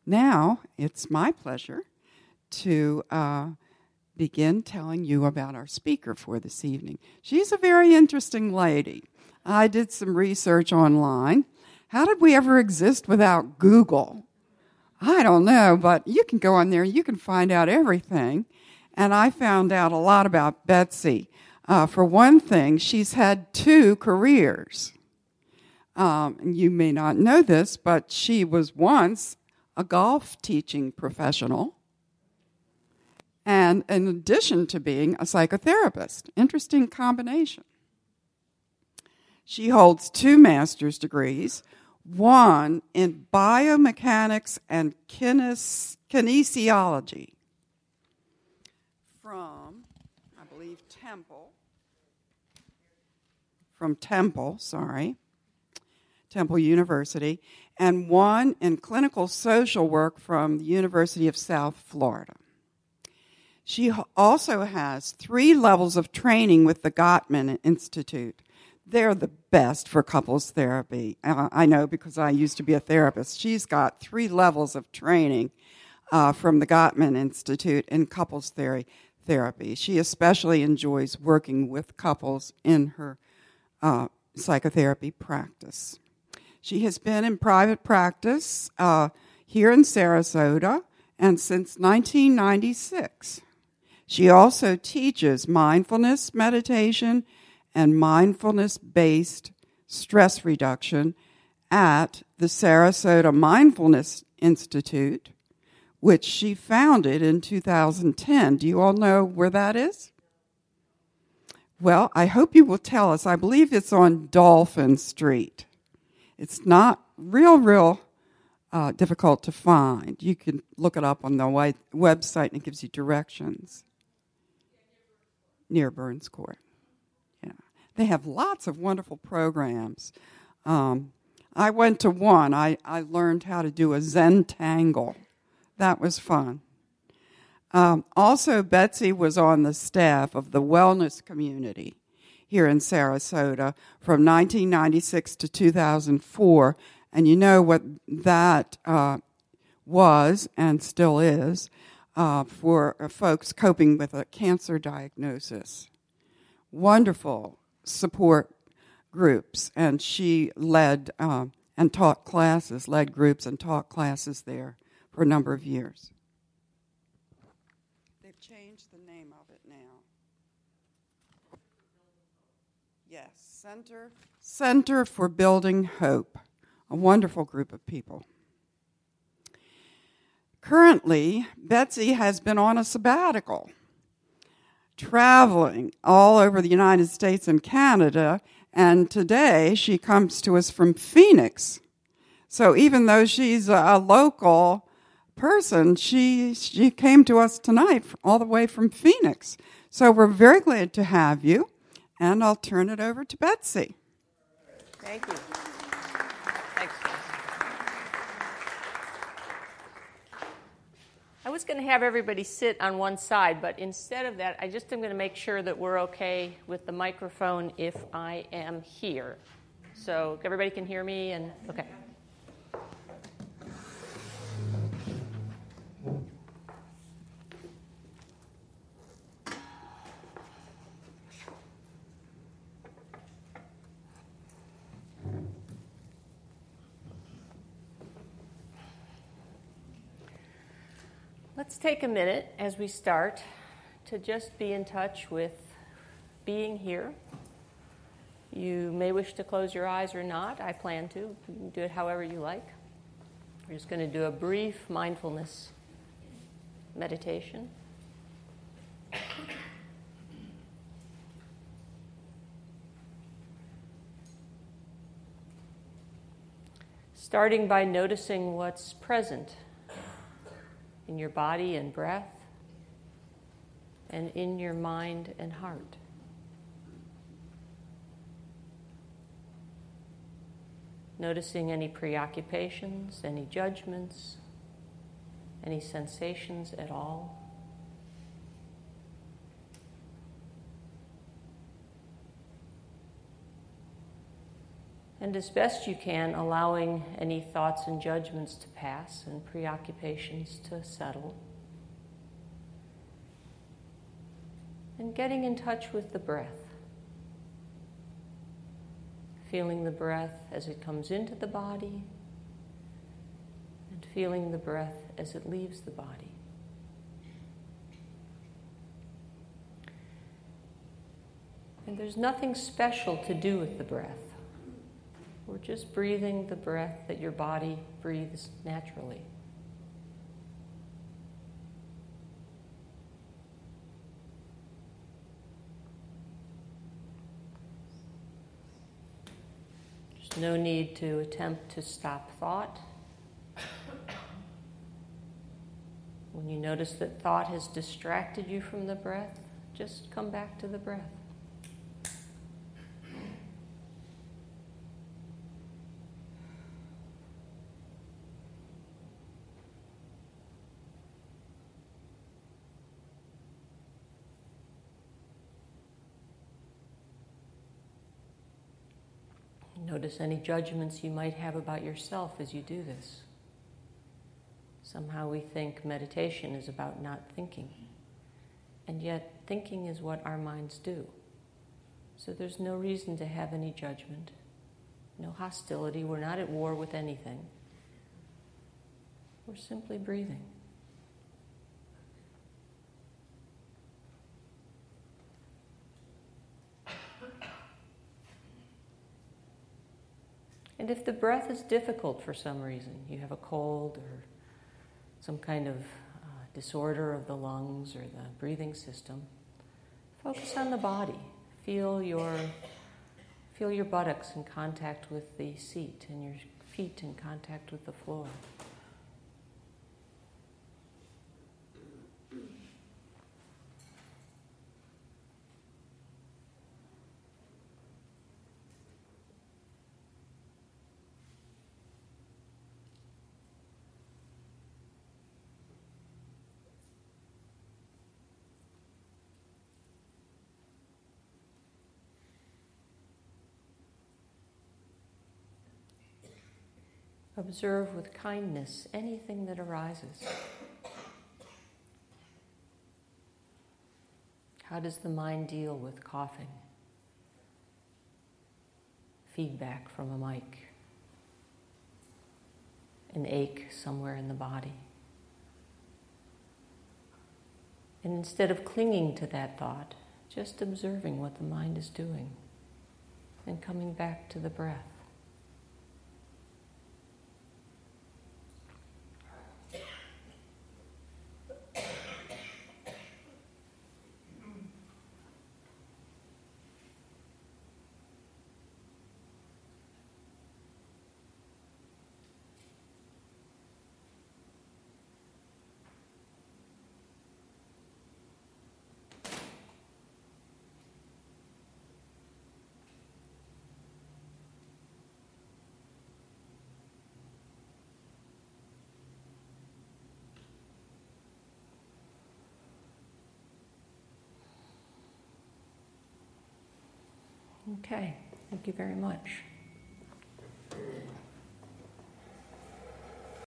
Now, it's my pleasure to begin telling you about our speaker for this evening. She's a very interesting lady. I did some research online. How did we ever exist without Google? I don't know, but you can go on there and you can find out everything. And I found out a lot about Betsy. For one thing, she's had 2 careers. You may not know this, but she was once a golf teaching professional, and in addition to being a psychotherapist. Interesting combination. She holds 2 master's degrees, one in biomechanics and kinesiology from, I believe, Temple University, and one in clinical social work from the University of South Florida. She also has 3 levels of training with the Gottman Institute. They're the best for couples therapy. I know because I used to be a therapist. She's got 3 levels of training from the Gottman Institute in couples therapy. She especially enjoys working with couples in her psychotherapy practice. She has been in private practice here in Sarasota and since 1996. She also teaches mindfulness meditation and mindfulness-based stress reduction at the Sarasota Mindfulness Institute, which she founded in 2010. Do you all know where that is? Well, I hope you will tell us. I believe it's on Dolphin Street. It's not real difficult to find. You can look it up on the website, and it gives you directions. Near Burns Court. Yeah. They have lots of wonderful programs. I went to one. I learned how to do a Zentangle. That was fun. Also, Betsy was on the staff of the Wellness Community here in Sarasota from 1996 to 2004. And you know what that was and still is for folks coping with a cancer diagnosis. Wonderful support groups. And she led and taught classes, led groups and taught classes there for a number of years. They've changed the name of it now. Yes, Center for Building Hope. A wonderful group of people. Currently, Betsy has been on a sabbatical, traveling all over the United States and Canada, and today she comes to us from Phoenix. So even though she's a local person, she came to us tonight all the way from Phoenix. So we're very glad to have you, and I'll turn it over to Betsy. Thank you. I was going to have everybody sit on one side, but instead of that, I just am going to make sure that we're okay with the microphone if I am here. So everybody can hear me, and okay. Let's take a minute as we start to just be in touch with being here. You may wish to close your eyes or not. I plan to. You can do it however you like. We're just going to do a brief mindfulness meditation. Starting by noticing what's present in your body and breath, and in your mind and heart. Noticing any preoccupations, any judgments, any sensations at all. And as best you can, allowing any thoughts and judgments to pass and preoccupations to settle. And getting in touch with the breath. Feeling the breath as it comes into the body and feeling the breath as it leaves the body. And there's nothing special to do with the breath. We're just breathing the breath that your body breathes naturally. There's no need to attempt to stop thought. When you notice that thought has distracted you from the breath, just come back to the breath. Notice any judgments you might have about yourself as you do this. Somehow we think meditation is about not thinking, and yet thinking is what our minds do. So there's no reason to have any judgment, no hostility. We're not at war with anything. We're simply breathing. And if the breath is difficult for some reason, you have a cold or some kind of disorder of the lungs or the breathing system, focus on the body. Feel your buttocks in contact with the seat and your feet in contact with the floor. Observe with kindness anything that arises. How does the mind deal with coughing? Feedback from a mic? An ache somewhere in the body? And instead of clinging to that thought, just observing what the mind is doing and coming back to the breath. Okay, thank you very much.